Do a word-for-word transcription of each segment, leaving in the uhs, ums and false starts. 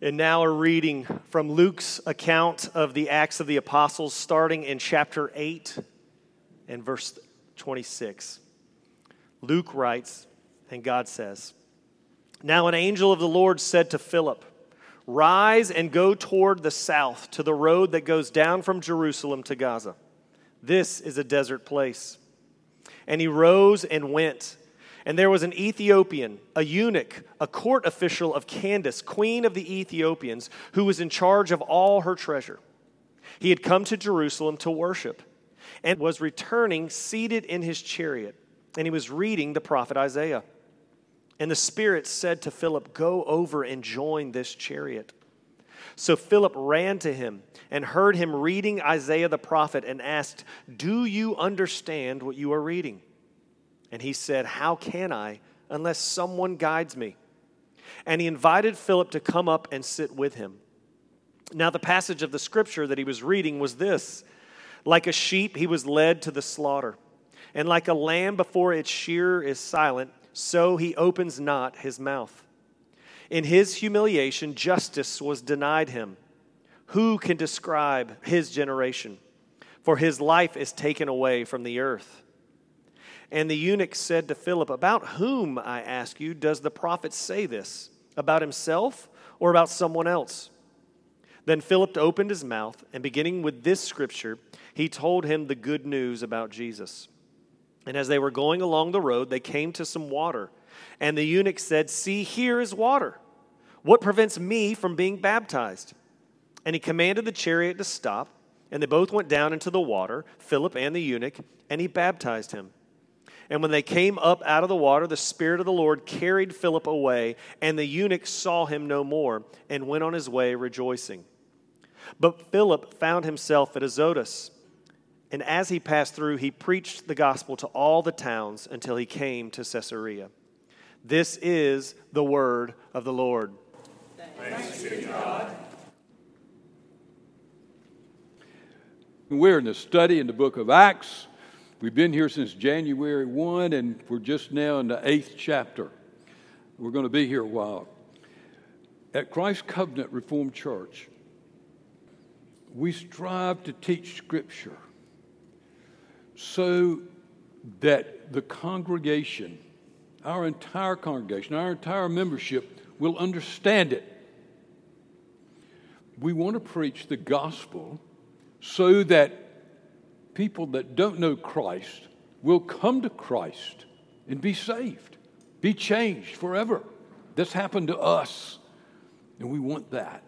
And now we're reading from Luke's account of the Acts of the Apostles, starting in chapter eight and verse twenty-six. Luke writes, and God says, "Now an angel of the Lord said to Philip, 'Rise and go toward the south to the road that goes down from Jerusalem to Gaza. This is a desert place.' And he rose and went. And there was an Ethiopian, a eunuch, a court official of Candace, queen of the Ethiopians, who was in charge of all her treasure. He had come to Jerusalem to worship and was returning seated in his chariot. And he was reading the prophet Isaiah. And the Spirit said to Philip, 'Go over and join this chariot.' So Philip ran to him and heard him reading Isaiah the prophet and asked, 'Do you understand what you are reading?' And he said, 'How can I, unless someone guides me?' And he invited Philip to come up and sit with him. Now the passage of the scripture that he was reading was this: 'Like a sheep he was led to the slaughter, and like a lamb before its shearer is silent, so he opens not his mouth. In his humiliation justice was denied him. Who can describe his generation? For his life is taken away from the earth.' And the eunuch said to Philip, 'About whom, I ask you, does the prophet say this? About himself or about someone else?' Then Philip opened his mouth, and beginning with this scripture, he told him the good news about Jesus. And as they were going along the road, they came to some water. And the eunuch said, 'See, here is water. What prevents me from being baptized?' And he commanded the chariot to stop, and they both went down into the water, Philip and the eunuch, and he baptized him. And when they came up out of the water, the Spirit of the Lord carried Philip away, and the eunuch saw him no more, and went on his way rejoicing. But Philip found himself at Azotus, and as he passed through, he preached the gospel to all the towns until he came to Caesarea. This is the word of the Lord." Thanks be to God. We're in the study in the book of Acts. We've been here since January first, and we're just now in the eighth chapter. We're going to be here a while. At Christ Covenant Reformed Church, we strive to teach Scripture so that the congregation, our entire congregation, our entire membership will understand it. We want to preach the gospel so that people that don't know Christ will come to Christ and be saved, be changed forever. This happened to us, and we want that.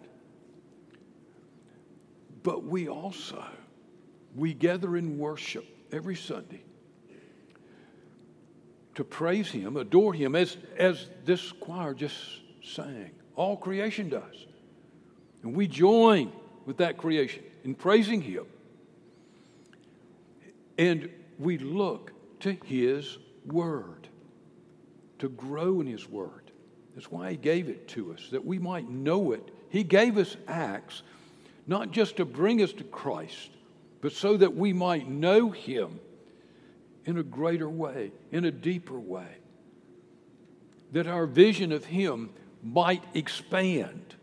But we also, we gather in worship every Sunday to praise Him, adore Him, as, as this choir just sang. All creation does. And we join with that creation in praising Him. And we look to His Word, to grow in His Word. That's why He gave it to us, that we might know it. He gave us Acts, not just to bring us to Christ, but so that we might know Him in a greater way, in a deeper way. That our vision of Him might expand.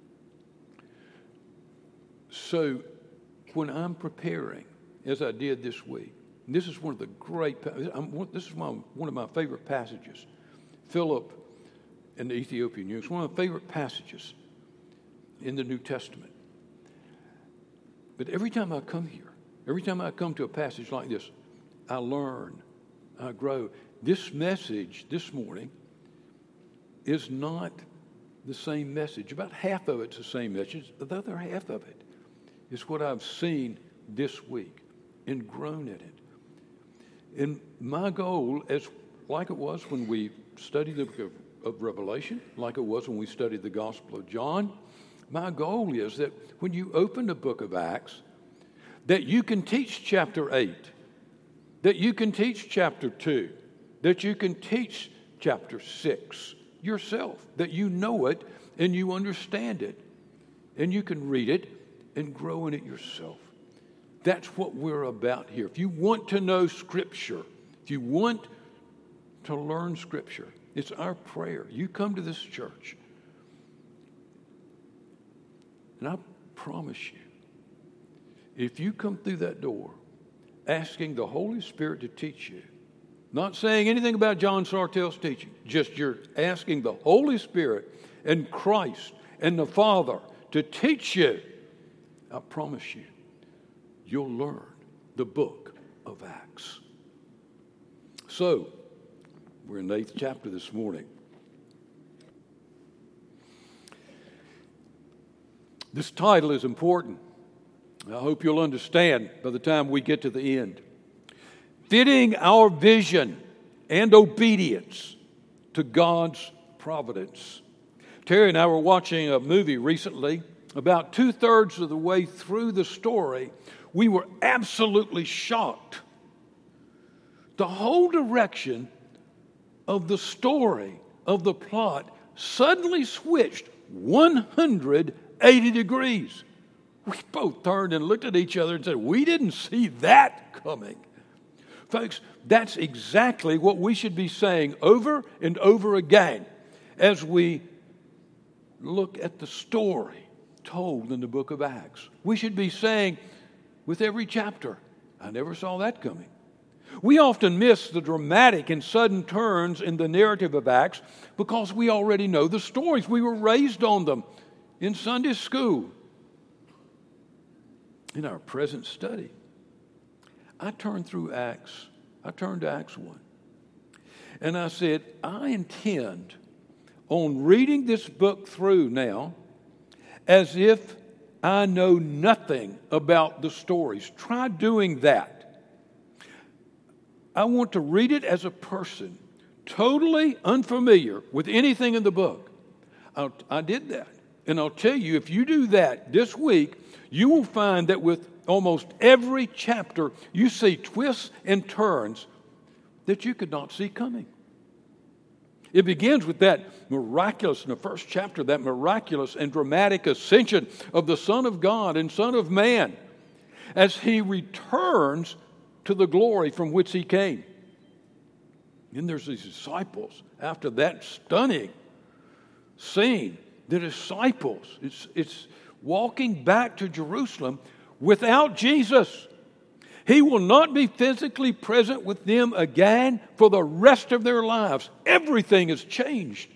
So, when I'm preparing, as I did this week, and this is one of the great, this is my, one of my favorite passages. Philip and the Ethiopian eunuch, one of my favorite passages in the New Testament. But every time I come here, every time I come to a passage like this, I learn, I grow. This message this morning is not the same message. About half of it's the same message. The other half of it is what I've seen this week and grown in it. And my goal, as like it was when we studied the book of, of Revelation, like it was when we studied the Gospel of John, my goal is that when you open the book of Acts, that you can teach chapter eight, that you can teach chapter two, that you can teach chapter six yourself, that you know it and you understand it, and you can read it and grow in it yourself. That's what we're about here. If you want to know Scripture, if you want to learn Scripture, it's our prayer. You come to this church And I promise you, if you come through that door asking the Holy Spirit to teach you, not saying anything about John Sartell's teaching, just you're asking the Holy Spirit and Christ and the Father to teach you, I promise you, you'll learn the book of Acts. So, we're in the eighth chapter this morning. This title is important. I hope you'll understand by the time we get to the end. Fitting our vision and obedience to God's providence. Terry and I were watching a movie recently. About two-thirds of the way through the story, we were absolutely shocked. The whole direction of the story, of the plot, suddenly switched one hundred eighty degrees. We both turned and looked at each other and said, we didn't see that coming. Folks, that's exactly what we should be saying over and over again as we look at the story told in the book of Acts. We should be saying with every chapter, I never saw that coming. We often miss the dramatic and sudden turns in the narrative of Acts because we already know the stories. We were raised on them in Sunday school, in our present study. I turned through Acts. I turned to Acts one. And I said, I intend on reading this book through now as if I know nothing about the stories. Try doing that. I want to read it as a person totally unfamiliar with anything in the book. I, I did that. And I'll tell you, if you do that this week, you will find that with almost every chapter, you see twists and turns that you could not see coming. It begins with that miraculous, in the first chapter, that miraculous and dramatic ascension of the Son of God and Son of Man as he returns to the glory from which he came. Then there's these disciples. After that stunning scene, the disciples, it's, it's walking back to Jerusalem without Jesus. He will not be physically present with them again for the rest of their lives. Everything has changed.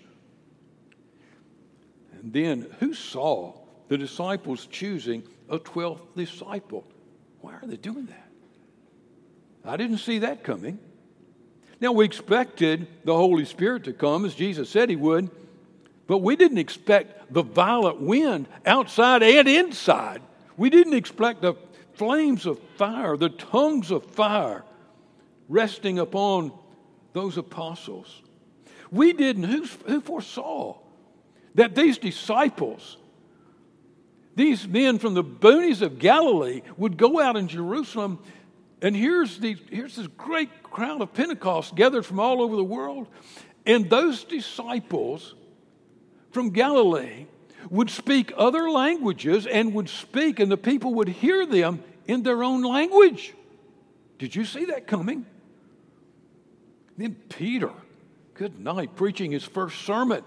And then who saw the disciples choosing a twelfth disciple? Why are they doing that? I didn't see that coming. Now, we expected the Holy Spirit to come, as Jesus said he would, but we didn't expect the violent wind outside and inside. We didn't expect the flames of fire, the tongues of fire resting upon those apostles. We didn't, who, who foresaw that these disciples, these men from the boonies of Galilee would go out in Jerusalem, and here's, the, here's this great crowd of Pentecost gathered from all over the world, and those disciples from Galilee would speak other languages and would speak, and the people would hear them in their own language. Did you see that coming? Then Peter, good night, preaching his first sermon.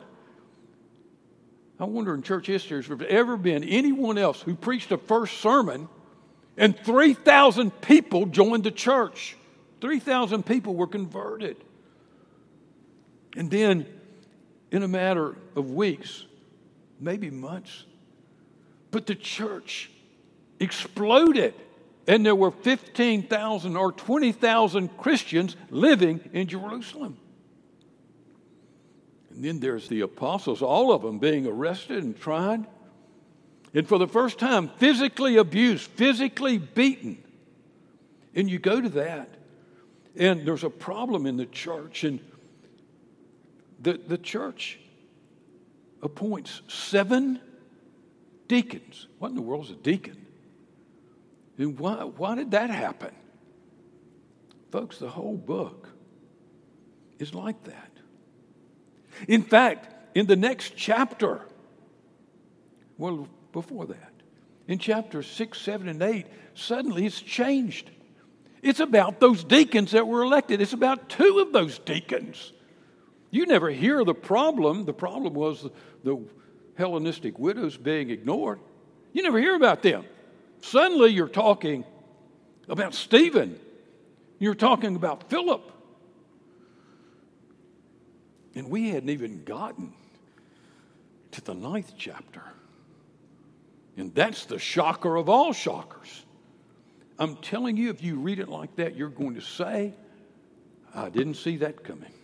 I wonder in church history if there's ever been anyone else who preached a first sermon and three thousand people joined the church. three thousand people were converted. And then in a matter of weeks, maybe months, but the church exploded. And there were fifteen thousand or twenty thousand Christians living in Jerusalem. And then there's the apostles, all of them being arrested and tried. And for the first time, physically abused, physically beaten. And you go to that, and there's a problem in the church. And the, the church appoints seven deacons. What in the world is a deacon? And why, why did that happen? Folks, the whole book is like that. In fact, in the next chapter, well, before that, in chapters six, seven, and eight, suddenly it's changed. It's about those deacons that were elected. It's about two of those deacons. You never hear the problem. The problem was the, the Hellenistic widows being ignored. You never hear about them. Suddenly you're talking about Stephen. You're talking about Philip. And we hadn't even gotten to the ninth chapter. And that's the shocker of all shockers. I'm telling you, if you read it like that, you're going to say, I didn't see that coming.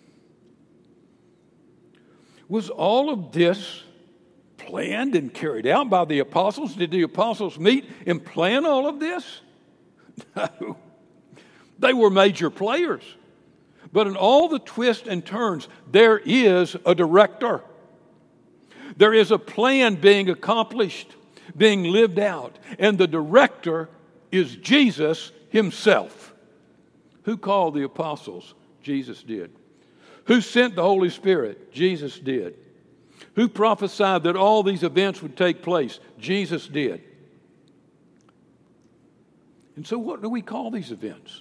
Was all of this planned and carried out by the apostles? Did the apostles meet and plan all of this? No. They were major players. But in all the twists and turns, there is a director. There is a plan being accomplished, being lived out. And the director is Jesus himself. Who called the apostles? Jesus did. Who sent the Holy Spirit? Jesus did. Who prophesied that all these events would take place? Jesus did. And so what do we call these events?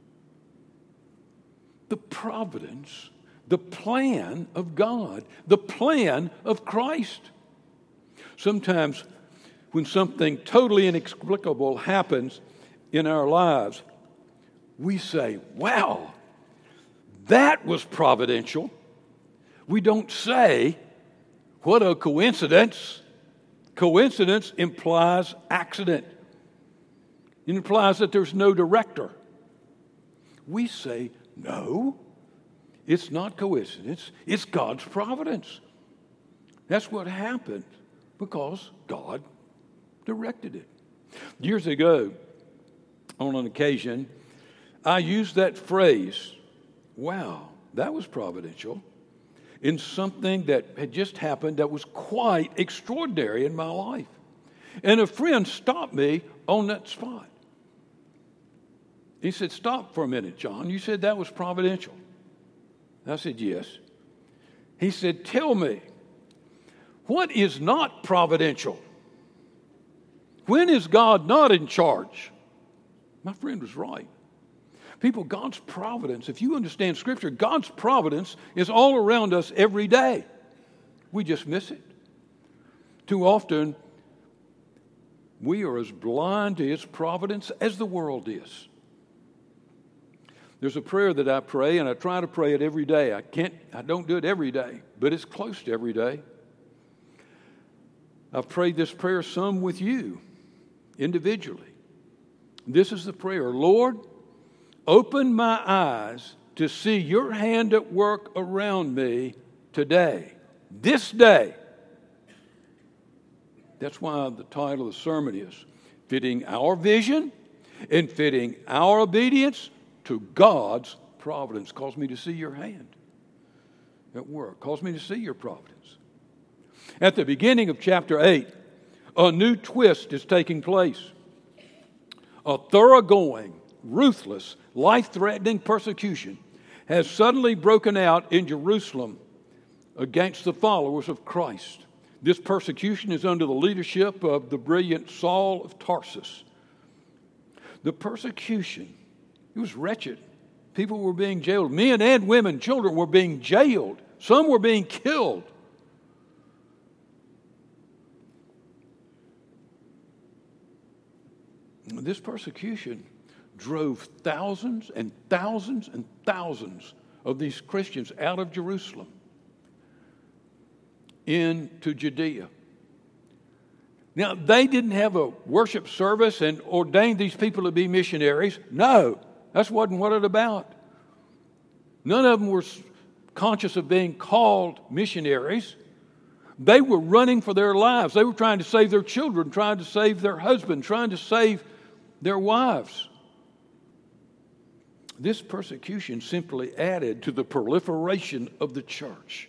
The providence, the plan of God, the plan of Christ. Sometimes when something totally inexplicable happens in our lives, we say, wow, that was providential. We don't say, what a coincidence. Coincidence implies accident. It implies that there's no director. We say, no, it's not coincidence. It's God's providence. That's what happened because God directed it. Years ago, on an occasion, I used that phrase, wow, that was providential, in something that had just happened that was quite extraordinary in my life. And a friend stopped me on that spot. He said, stop for a minute, John. You said that was providential. I said, yes. He said, tell me, what is not providential? When is God not in charge? My friend was right. People, God's providence, if you understand Scripture, God's providence is all around us every day. We just miss it. Too often, we are as blind to His providence as the world is. There's a prayer that I pray, and I try to pray it every day. I can't, I don't do it every day, but it's close to every day. I've prayed this prayer some with you, individually. This is the prayer. Lord, open my eyes to see your hand at work around me today, this day. That's why the title of the sermon is Fitting Our Vision and Fitting Our Obedience to God's Providence. Calls me to see your hand at work. Calls me to see your providence. At the beginning of chapter eight, a new twist is taking place. A thoroughgoing, ruthless, life-threatening persecution has suddenly broken out in Jerusalem against the followers of Christ. This persecution is under the leadership of the brilliant Saul of Tarsus. The persecution, it was wretched. People were being jailed. Men and women, children were being jailed. Some were being killed. This persecution drove thousands and thousands and thousands of these Christians out of Jerusalem into Judea. Now, they didn't have a worship service and ordained these people to be missionaries. No, that wasn't what it about. None of them were conscious of being called missionaries. They were running for their lives. They were trying to save their children, trying to save their husband, trying to save their wives. This persecution simply added to the proliferation of the church.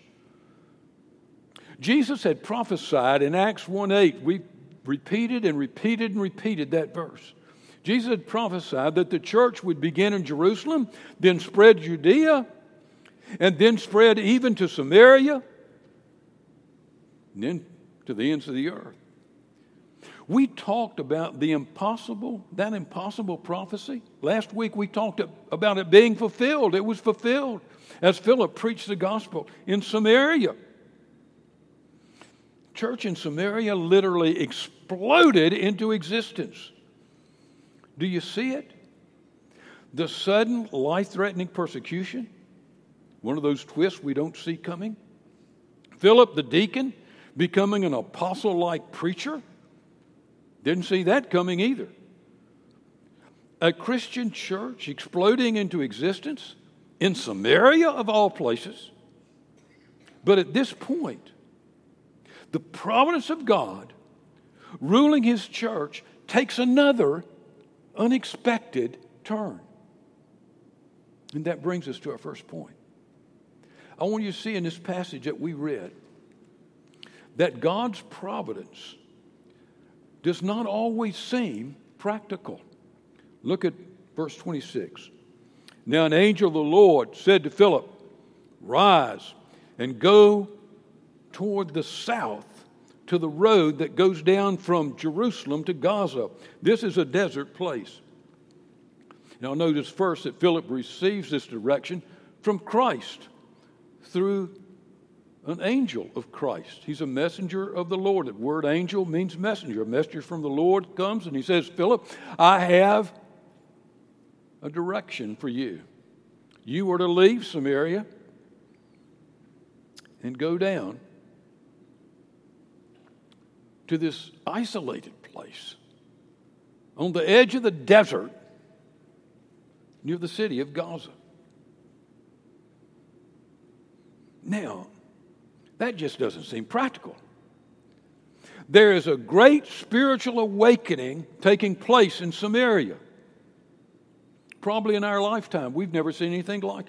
Jesus had prophesied in Acts one eight. We repeated and repeated and repeated that verse. Jesus had prophesied that the church would begin in Jerusalem, then spread Judea, and then spread even to Samaria, and then to the ends of the earth. We talked about the impossible, that impossible prophecy. Last week we talked about it being fulfilled. It was fulfilled as Philip preached the gospel in Samaria. church in Samaria literally exploded into existence. Do you see it? The sudden, life-threatening persecution, one of those twists we don't see coming. Philip the deacon becoming an apostle-like preacher, didn't see that coming either. A Christian church exploding into existence in Samaria, of all places. But at this point, the providence of God ruling his church takes another unexpected turn. And that brings us to our first point. I want you to see in this passage that we read that God's providence does not always seem practical. Look at verse twenty-six. Now an angel of the Lord said to Philip, "Rise and go toward the south to the road that goes down from Jerusalem to Gaza." This is a desert place. Now notice first that Philip receives this direction from Christ through an angel of Christ. He's a messenger of the Lord. The word angel means messenger. A messenger from the Lord comes and he says, "Philip, I have a direction for you. You are to leave Samaria and go down to this isolated place on the edge of the desert near the city of Gaza." Now, that just doesn't seem practical. There is a great spiritual awakening taking place in Samaria. Probably in our lifetime, we've never seen anything like it.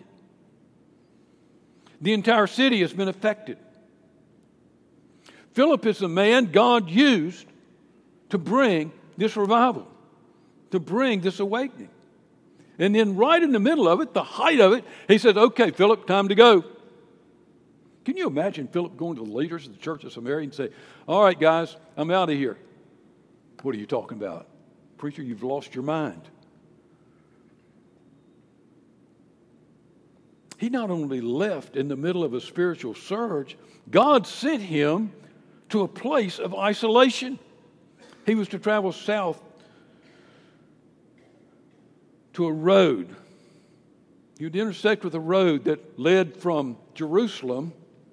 The entire city has been affected. Philip is the man God used to bring this revival, to bring this awakening. And then right in the middle of it, the height of it, he says, "Okay, Philip, time to go." Can you imagine Philip going to the leaders of the church of Samaria and say, "All right, guys, I'm out of here." "What are you talking about? Preacher, you've lost your mind." He not only left in the middle of a spiritual surge, God sent him to a place of isolation. He was to travel south to a road. He would intersect with a road that led from Jerusalem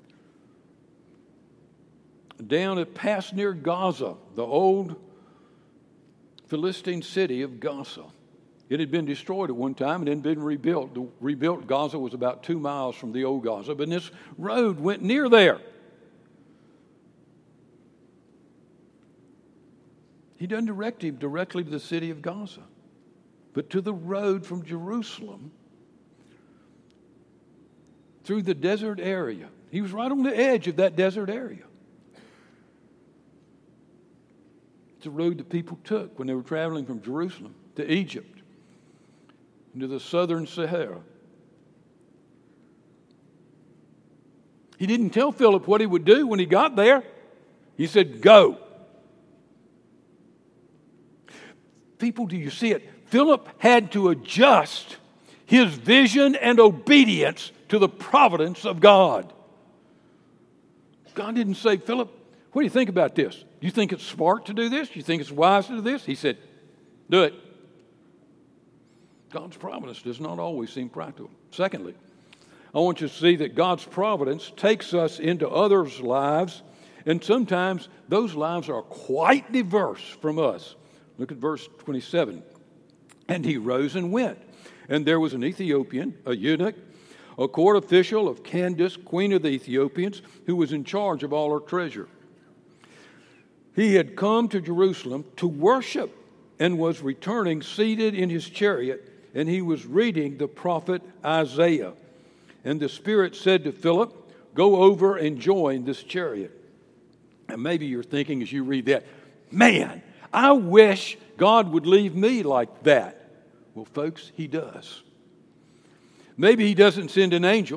down a pass near Gaza, the old Philistine city of Gaza. It had been destroyed at one time and then been rebuilt. The rebuilt Gaza was about two miles from the old Gaza, but this road went near there. He doesn't direct him directly to the city of Gaza, but to the road from Jerusalem through the desert area. He was right on the edge of that desert area. It's a road that people took when they were traveling from Jerusalem to Egypt, into the southern Sahara. He didn't tell Philip what he would do when he got there. He said, "Go." People, do you see it? Philip had to adjust his vision and obedience to the providence of God. God didn't say, "Philip, what do you think about this? Do you think it's smart to do this? Do you think it's wise to do this?" He said, "Do it." God's providence does not always seem practical. Secondly, I want you to see that God's providence takes us into others' lives, and sometimes those lives are quite diverse from us. Look at verse twenty-seven. "And he rose and went, and there was an Ethiopian, a eunuch, a court official of Candace, queen of the Ethiopians, who was in charge of all her treasure. He had come to Jerusalem to worship and was returning seated in his chariot, and he was reading the prophet Isaiah. And the Spirit said to Philip, 'Go over and join this chariot.'" And maybe you're thinking as you read that, "Man, I wish God would leave me like that." Well, folks, he does. Maybe he doesn't send an angel,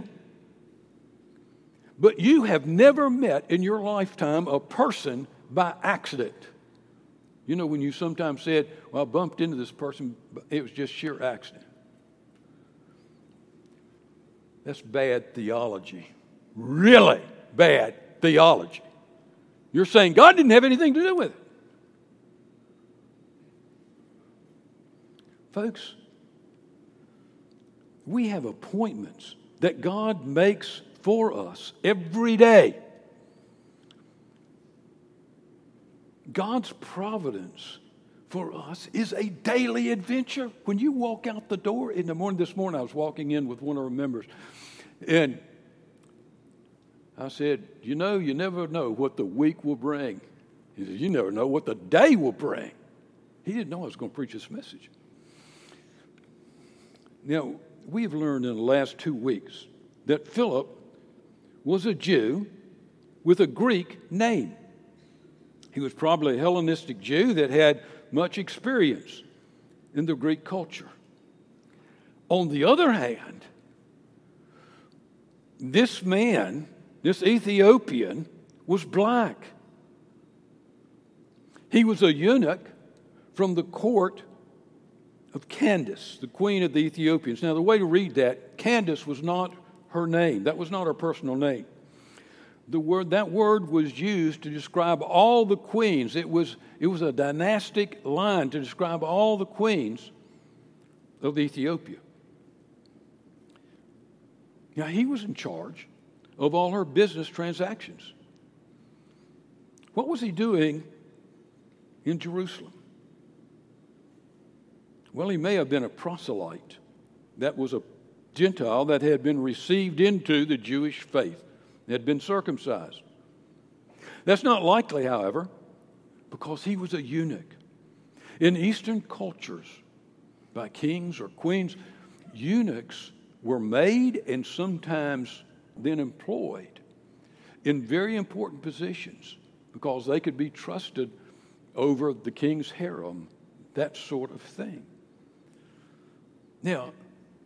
but you have never met in your lifetime a person by accident. You know, when you sometimes said, "Well, I bumped into this person, but it was just sheer accident." That's bad theology. Really bad theology. You're saying God didn't have anything to do with it. Folks, we have appointments that God makes for us every day. God's providence for us is a daily adventure. When you walk out the door in the morning, this morning I was walking in with one of our members, and I said, you know, you never know what the week will bring. He said, you never know what the day will bring. He didn't know I was going to preach this message. Now, we've learned in the last two weeks that Philip was a Jew with a Greek name. He was probably a Hellenistic Jew that had much experience in the Greek culture. On the other hand, this man, this Ethiopian, was black. He was a eunuch from the court of Candace, the queen of the Ethiopians. Now, the way to read that, Candace was not her name. That was not her personal name. The word, that word was used to describe all the queens. It was, it was a dynastic line to describe all the queens of Ethiopia. Now, he was in charge of all her business transactions. What was he doing in Jerusalem? Well, he may have been a proselyte. That was a Gentile that had been received into the Jewish faith, had been circumcised. That's not likely, however, because he was a eunuch. In Eastern cultures, by kings or queens, eunuchs were made and sometimes then employed in very important positions because they could be trusted over the king's harem, that sort of thing. Now,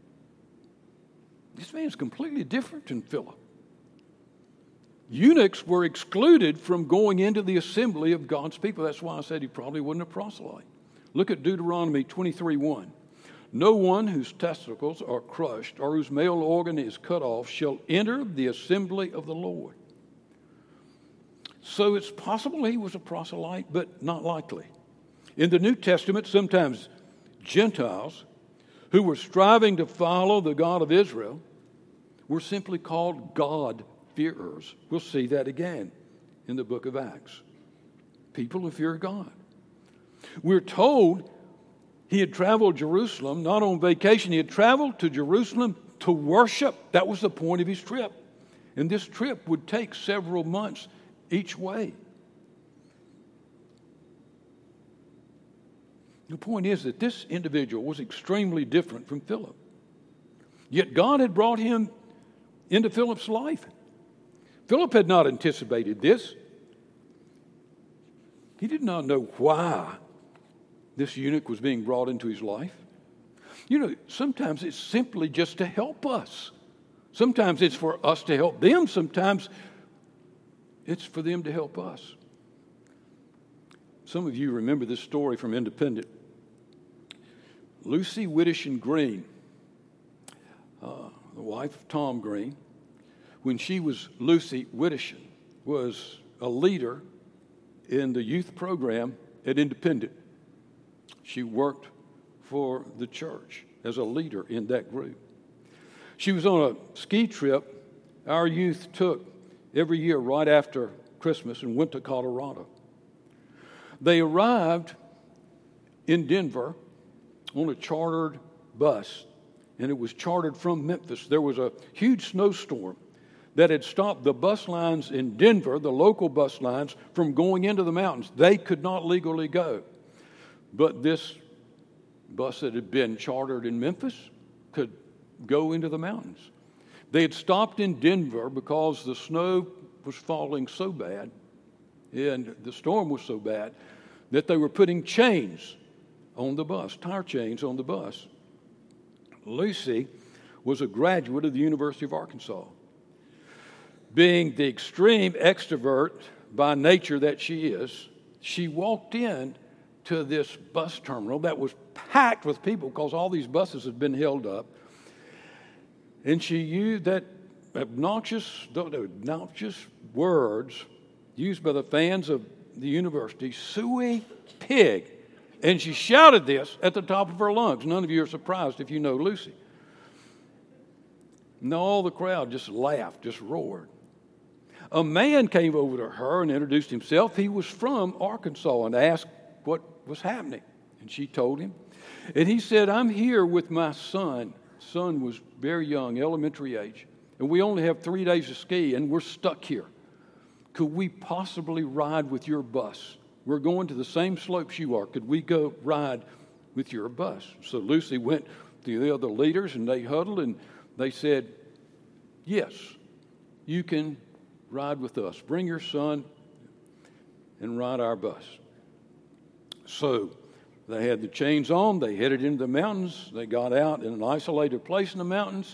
this man is completely different than Philip. Eunuchs were excluded from going into the assembly of God's people. That's why I said he probably wasn't a proselyte. Look at Deuteronomy twenty-three one. No one whose testicles are crushed or whose male organ is cut off shall enter the assembly of the Lord. So it's possible he was a proselyte, but not likely. In the New Testament, sometimes Gentiles who were striving to follow the God of Israel were simply called God-fearers. We'll see that again in the book of Acts. People who fear God. We're told he had traveled Jerusalem, not on vacation. He had traveled to Jerusalem to worship. That was the point of his trip. And this trip would take several months each way. The point is that this individual was extremely different from Philip. Yet God had brought him into Philip's life. Philip had not anticipated this. He did not know why this eunuch was being brought into his life. You know, sometimes it's simply just to help us. Sometimes it's for us to help them. Sometimes it's for them to help us. Some of you remember this story from Independent. Lucy Widdichin Green, uh, the wife of Tom Green, when she was Lucy Widdichin, was a leader in the youth program at Independent. She worked for the church as a leader in that group. She was on a ski trip our youth took every year right after Christmas and went to Colorado. They arrived in Denver on a chartered bus, and it was chartered from Memphis. There was a huge snowstorm that had stopped the bus lines in Denver, the local bus lines, from going into the mountains. They could not legally go. But this bus that had been chartered in Memphis could go into the mountains. They had stopped in Denver because the snow was falling so bad and the storm was so bad that they were putting chains on the bus, tire chains on the bus. Lucy was a graduate of the University of Arkansas. Being the extreme extrovert by nature that she is, she walked in to this bus terminal that was packed with people because all these buses had been held up. And she used that obnoxious, those obnoxious words used by the fans of the university, Suey Pig. And she shouted this at the top of her lungs. None of you are surprised if you know Lucy. And all the crowd just laughed, just roared. A man came over to her and introduced himself. He was from Arkansas and asked what was happening. And she told him. And he said, I'm here with my son. Son was very young, elementary age. And we only have three days of ski, and we're stuck here. Could we possibly ride with your bus? We're going to the same slopes you are. Could we go ride with your bus? So Lucy went to the other leaders, and they huddled, and they said, yes, you can ride with us. Bring your son and ride our bus. So they had the chains on. They headed into the mountains. They got out in an isolated place in the mountains,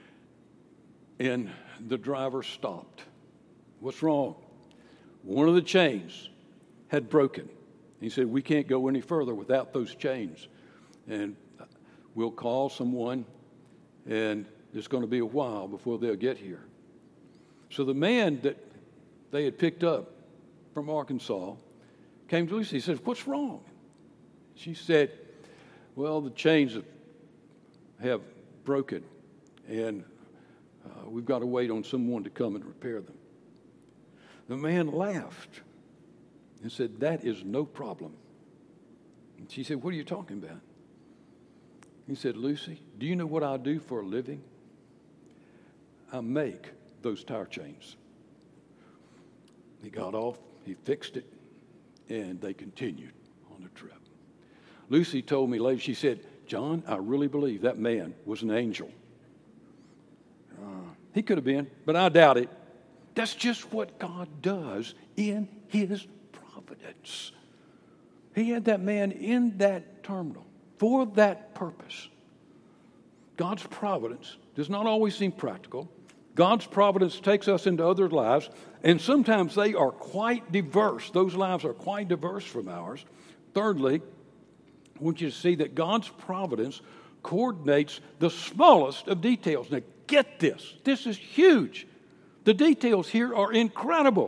and the driver stopped. What's wrong? One of the chains had broken. He said, we can't go any further without those chains. And we'll call someone, and it's going to be a while before they'll get here. So the man that they had picked up from Arkansas came to Lucy. He said, what's wrong? She said, well, the chains have, have broken, and uh, we've got to wait on someone to come and repair them. The man laughed and said, that is no problem. And she said, what are you talking about? He said, Lucy, do you know what I do for a living? I make those tire chains. He got off, he fixed it, and they continued on the trip. Lucy told me later, she said, John, I really believe that man was an angel. Uh, he could have been, but I doubt it. That's just what God does in his providence. He had that man in that terminal for that purpose. God's providence does not always seem practical. God's providence takes us into other lives, and sometimes they are quite diverse. Those lives are quite diverse from ours. Thirdly, I want you to see that God's providence coordinates the smallest of details. Now, get this. This is huge. The details here are incredible.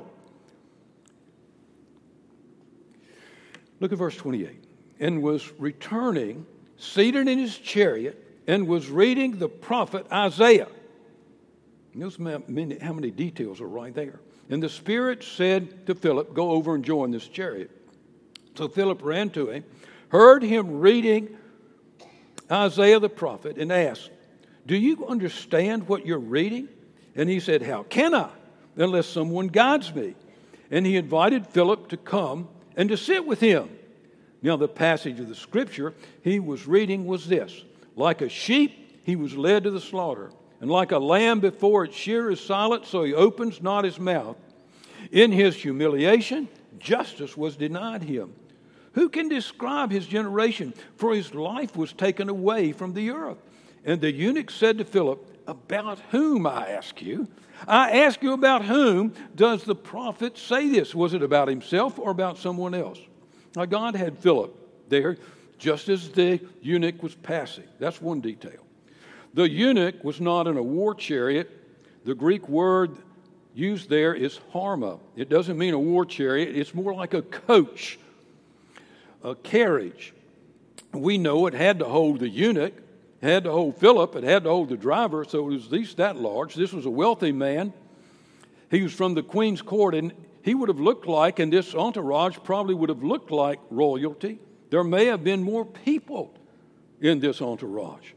Look at verse twenty-eight. And was returning, seated in his chariot, and was reading the prophet Isaiah. Notice how many, how many details are right there. And the Spirit said to Philip, go over and join this chariot. So Philip ran to him, heard him reading Isaiah the prophet, and asked, do you understand what you're reading? And he said, how can I, unless someone guides me? And he invited Philip to come and to sit with him. Now, the passage of the scripture he was reading was this. Like a sheep, he was led to the slaughter. And like a lamb before its shearer is silent, so he opens not his mouth. In his humiliation, justice was denied him. Who can describe his generation? For his life was taken away from the earth. And the eunuch said to Philip, about whom, I ask you? I ask you, about whom does the prophet say this? Was it about himself or about someone else? Now, God had Philip there just as the eunuch was passing. That's one detail. The eunuch was not in a war chariot. The Greek word used there is harma. It doesn't mean a war chariot. It's more like a coach, a carriage. We know it had to hold the eunuch. It had to hold Philip. It had to hold the driver, so it was at least that large. This was a wealthy man. He was from the queen's court, and he would have looked like, and this entourage probably would have looked like royalty. There may have been more people in this entourage.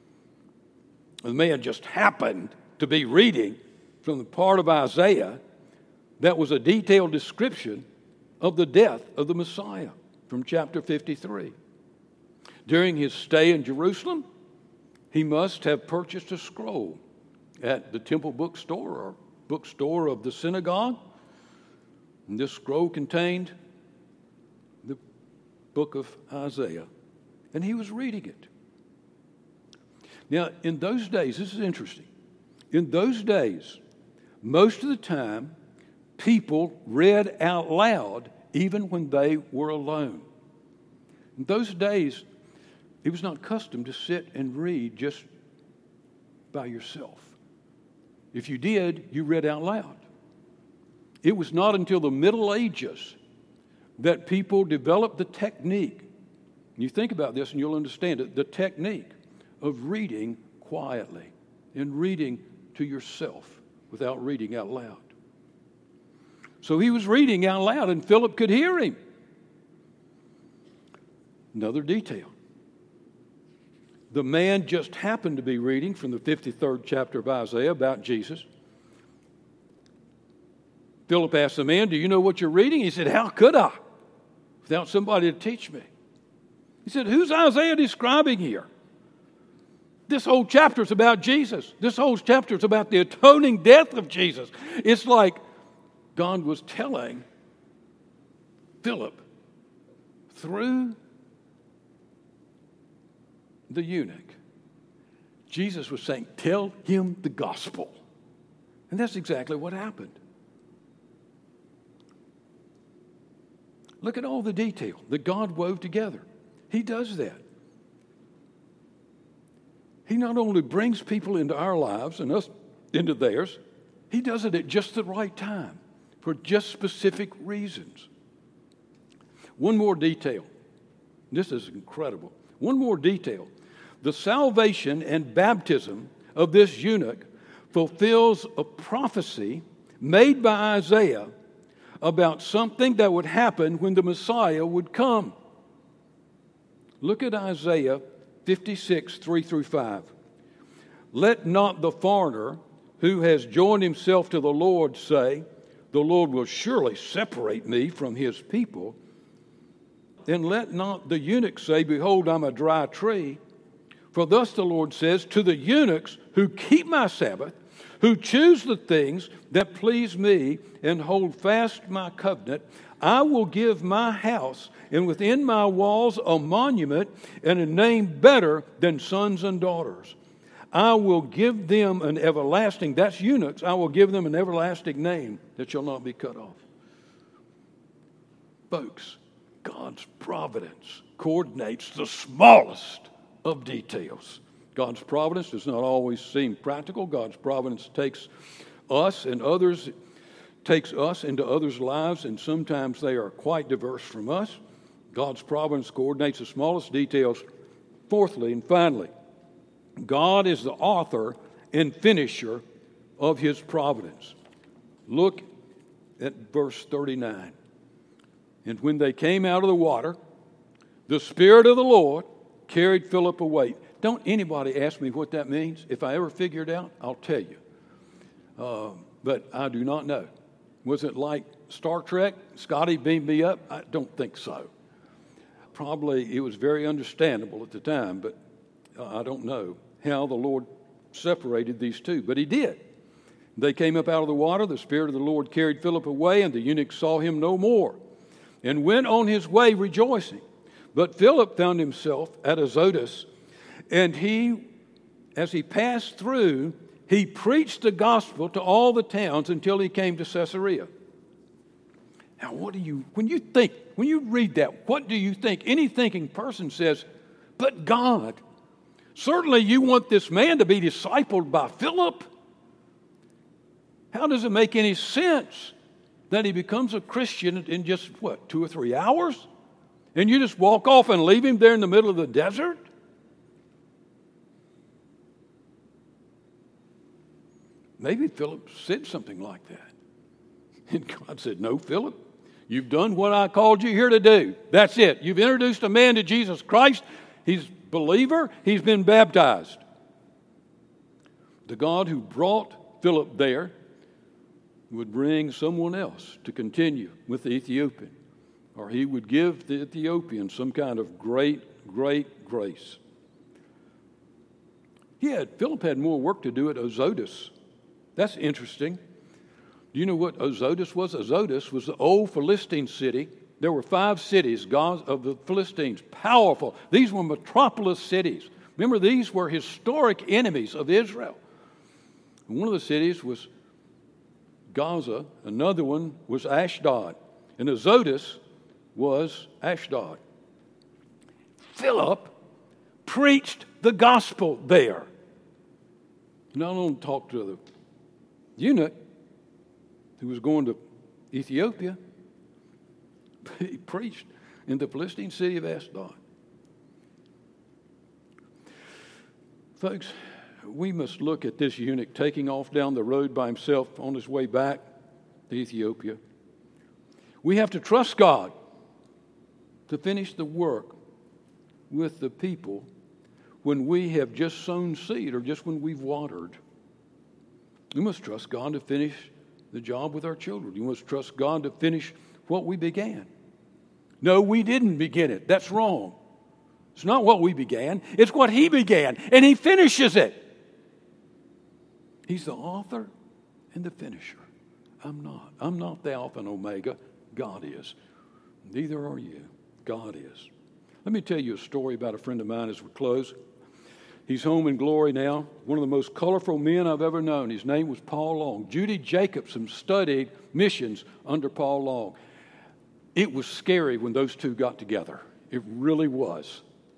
The man just happened to be reading from the part of Isaiah that was a detailed description of the death of the Messiah from chapter fifty-three. During his stay in Jerusalem, he must have purchased a scroll at the temple bookstore or bookstore of the synagogue. And this scroll contained the book of Isaiah. And he was reading it. Now, in those days, this is interesting. In those days, most of the time, people read out loud even when they were alone. In those days, it was not custom to sit and read just by yourself. If you did, you read out loud. it was not until the Middle Ages that people developed the technique. You think about this and you'll understand it. The technique of reading quietly and reading to yourself without reading out loud. So he was reading out loud and Philip could hear him. Another detail. The man just happened to be reading from the fifty-third chapter of Isaiah about Jesus. Philip asked the man, do you know what you're reading? He said, how could I without somebody to teach me? He said, who's Isaiah describing here? This whole chapter is about Jesus. This whole chapter is about the atoning death of Jesus. It's like God was telling Philip through the eunuch. Jesus was saying, tell him the gospel. And that's exactly what happened. Look at all the detail that God wove together. He does that. He not only brings people into our lives and us into theirs, he does it at just the right time for just specific reasons. One more detail. This is incredible. One more detail. The salvation and baptism of this eunuch fulfills a prophecy made by Isaiah about something that would happen when the Messiah would come. Look at Isaiah fifty-six, three through five. Let not the foreigner who has joined himself to the Lord say, the Lord will surely separate me from his people. And let not the eunuch say, behold, I'm a dry tree. For thus the Lord says, to the eunuchs who keep my Sabbath, who choose the things that please me and hold fast my covenant, I will give my house and within my walls a monument and a name better than sons and daughters. I will give them an everlasting, that's eunuchs, I will give them an everlasting name that shall not be cut off. Folks, God's providence coordinates the smallest of details. God's providence does not always seem practical. God's providence takes us and others, takes us into others' lives, and sometimes they are quite diverse from us. God's providence coordinates the smallest details. Fourthly and finally, God is the author and finisher of his providence. Look at verse thirty-nine. And when they came out of the water, the Spirit of the Lord carried Philip away. Don't anybody ask me what that means. If I ever figure it out, I'll tell you. Uh, but I do not know. Was it like Star Trek? Scotty beamed me up? I don't think so. Probably it was very understandable at the time, but I don't know how the Lord separated these two. But he did. They came up out of the water. The Spirit of the Lord carried Philip away, and the eunuch saw him no more and went on his way rejoicing. But Philip found himself at Azotus, and he, as he passed through, he preached the gospel to all the towns until he came to Caesarea. Now, what do you, when you think, when you read that, what do you think? Any thinking person says, but God, certainly you want this man to be discipled by Philip. How does it make any sense that he becomes a Christian in just, what, two or three hours? And you just walk off and leave him there in the middle of the desert? Maybe Philip said something like that. And God said, no, Philip, you've done what I called you here to do. That's it. You've introduced a man to Jesus Christ. He's a believer. He's been baptized. The God who brought Philip there would bring someone else to continue with the Ethiopian, or he would give the Ethiopian some kind of great, great grace. He had, Philip had more work to do at Azotus. That's interesting. Do you know what Azotus was? Azotus was the old Philistine city. There were five cities of the Philistines, powerful. These were metropolis cities. Remember, these were historic enemies of Israel. And one of the cities was Gaza. Another one was Ashdod. And Azotus was Ashdod. Philip preached the gospel there. Not only talked to the eunuch who was going to Ethiopia. But he preached in the Philistine city of Ashdod. Folks, we must look at this eunuch taking off down the road by himself on his way back to Ethiopia. We have to trust God to finish the work with the people when we have just sown seed or just when we've watered. We must trust God to finish the job with our children. We must trust God to finish what we began. No, we didn't begin it. That's wrong. It's not what we began. It's what He began, and He finishes it. He's the author and the finisher. I'm not. I'm not the Alpha and Omega. God is. Neither are you. God is. Let me tell you a story about a friend of mine as we close. He's home in glory now. One of the most colorful men I've ever known. His name was Paul Long. Judy Jacobson studied missions under Paul Long. It was scary when those two got together. It really was.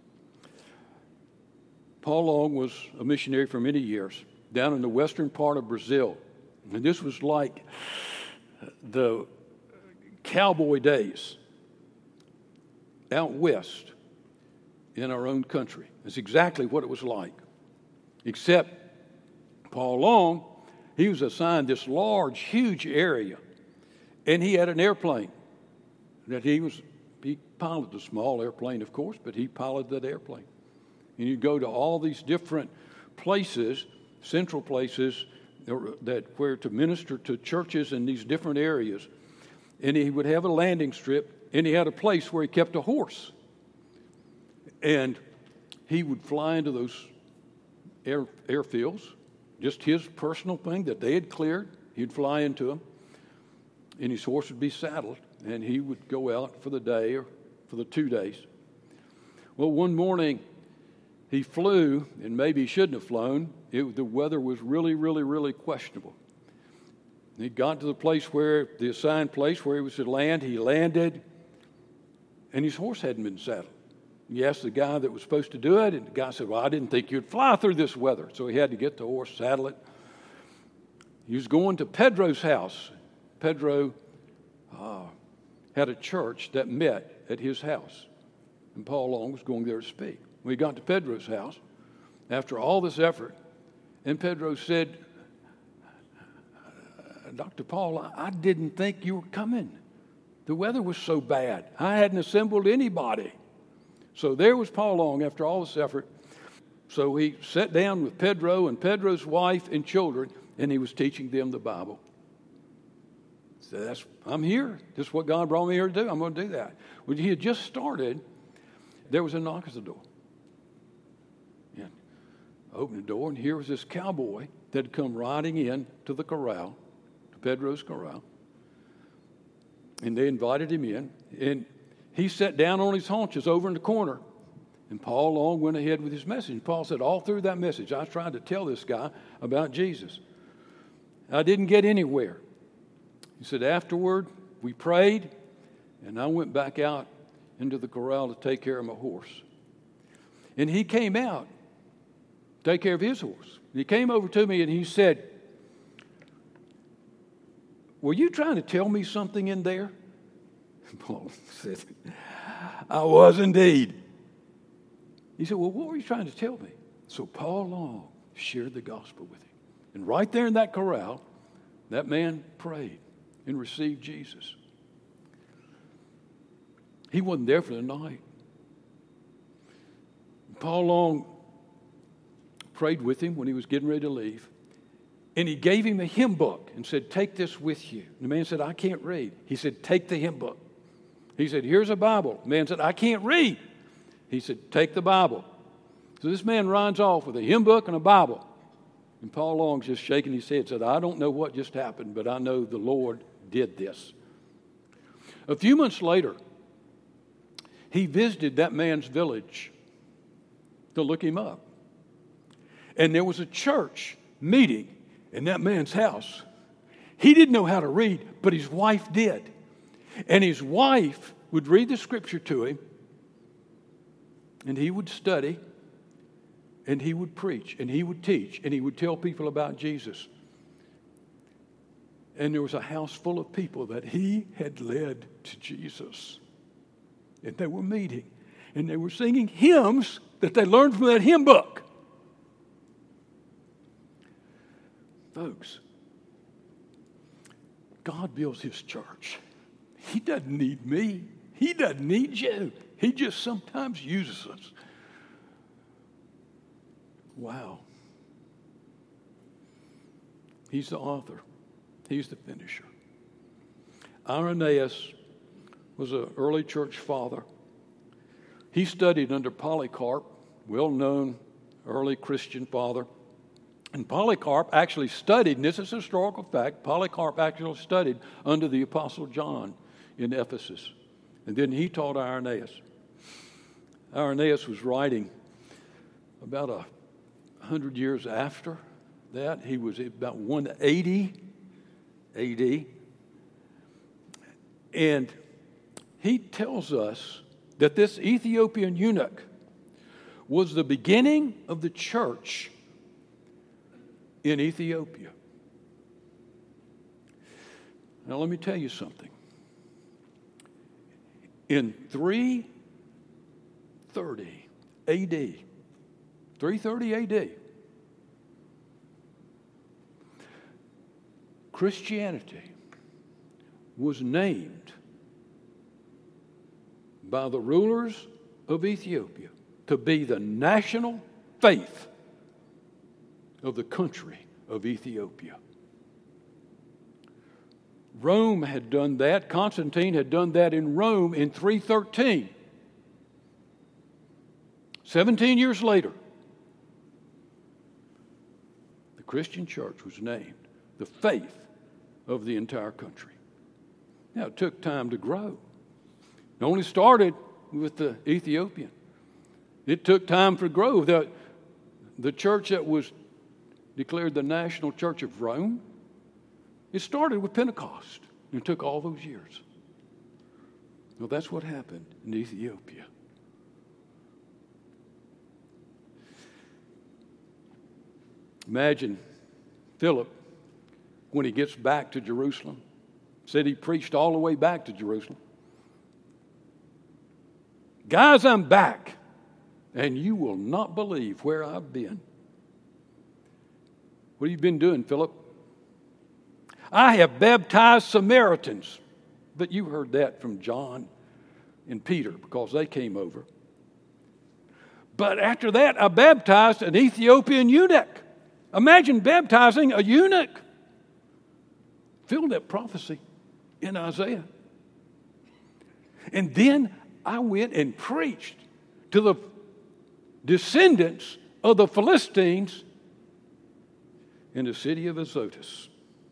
Paul Long was a missionary for many years down in the western part of Brazil. And this was like the cowboy days out west in our own country. It's exactly what it was like. Except Paul Long, he was assigned this large, huge area. And he had an airplane that he was, he piloted a small airplane, of course, but he piloted that airplane. And you'd go to all these different places, central places, that where to minister to churches in these different areas. And he would have a landing strip, and he had a place where he kept a horse. And he would fly into those air, airfields, just his personal thing that they had cleared. He'd fly into them, and his horse would be saddled, and he would go out for the day or for the two days. Well, one morning, he flew, and maybe he shouldn't have flown. It, the weather was really, really, really questionable. He got to the place where, the assigned place where he was to land. He landed, and his horse hadn't been saddled. He asked the guy that was supposed to do it, and the guy said, well, I didn't think you'd fly through this weather. So he had to get the horse, saddle it. He was going to Pedro's house. Pedro uh, had a church that met at his house, and Paul Long was going there to speak. When he got to Pedro's house, after all this effort, and Pedro said, Doctor Paul, I, I didn't think you were coming. The weather was so bad. I hadn't assembled anybody. So there was Paul Long after all this effort. So he sat down with Pedro and Pedro's wife and children, and he was teaching them the Bible. So that's, I'm here. This is what God brought me here to do. I'm going to do that. When he had just started, there was a knock at the door. And I opened the door, and here was this cowboy that had come riding in to the corral, to Pedro's corral. And they invited him in, and he sat down on his haunches over in the corner, and Paul Long went ahead with his message. And Paul said, all through that message, I was trying to tell this guy about Jesus. I didn't get anywhere. He said, afterward, we prayed, and I went back out into the corral to take care of my horse. And he came out to take care of his horse. And he came over to me, and he said, were you trying to tell me something in there? Paul said, I was indeed. He said, well, what were you trying to tell me? So Paul Long shared the gospel with him. And right there in that corral, that man prayed and received Jesus. He wasn't there for the night. Paul Long prayed with him when he was getting ready to leave. And he gave him a hymn book and said, take this with you. And the man said, I can't read. He said, take the hymn book. He said, here's a Bible. The man said, I can't read. He said, take the Bible. So this man runs off with a hymn book and a Bible. And Paul Long's just shaking his head, said, I don't know what just happened, but I know the Lord did this. A few months later, he visited that man's village to look him up. And there was a church meeting in that man's house. He didn't know how to read, but his wife did. And his wife would read the scripture to him, and he would study, and he would preach, and he would teach, and he would tell people about Jesus. And there was a house full of people that he had led to Jesus. And they were meeting. And they were singing hymns that they learned from that hymn book. Folks, God builds his church. He doesn't need me. He doesn't need you. He just sometimes uses us. Wow. He's the author. He's the finisher. Irenaeus was an early church father. He studied under Polycarp, well-known early Christian father. And Polycarp actually studied, and this is a historical fact, Polycarp actually studied under the Apostle John in Ephesus. And then he taught Irenaeus. Irenaeus was writing about a hundred years after that. He was about one eighty A D. And he tells us that this Ethiopian eunuch was the beginning of the church in Ethiopia. Now let me tell you something. In three thirty A D, three thirty A D, Christianity was named by the rulers of Ethiopia to be the national faith of the country of Ethiopia. Rome had done that. Constantine had done that in Rome in three thirteen. Seventeen years later, the Christian church was named the faith of the entire country. Now, it took time to grow. It only started with the Ethiopian. It took time for growth. The, the church that was declared the national church of Rome, it started with Pentecost. And it took all those years. Well, that's what happened in Ethiopia. Imagine Philip, when he gets back to Jerusalem, said he preached all the way back to Jerusalem. Guys, I'm back, and you will not believe where I've been. What have you been doing, Philip? I have baptized Samaritans. But you heard that from John and Peter because they came over. But after that, I baptized an Ethiopian eunuch. Imagine baptizing a eunuch. Filled that prophecy in Isaiah. And then I went and preached to the descendants of the Philistines in the city of Azotus.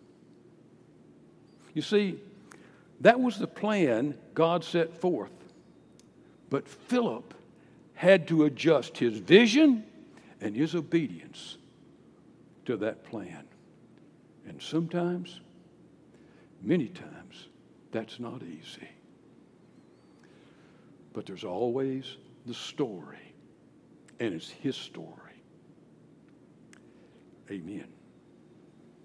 You see, that was the plan God set forth. But Philip had to adjust his vision and his obedience to that plan. And sometimes, many times, that's not easy. But there's always the story, and it's his story. Amen.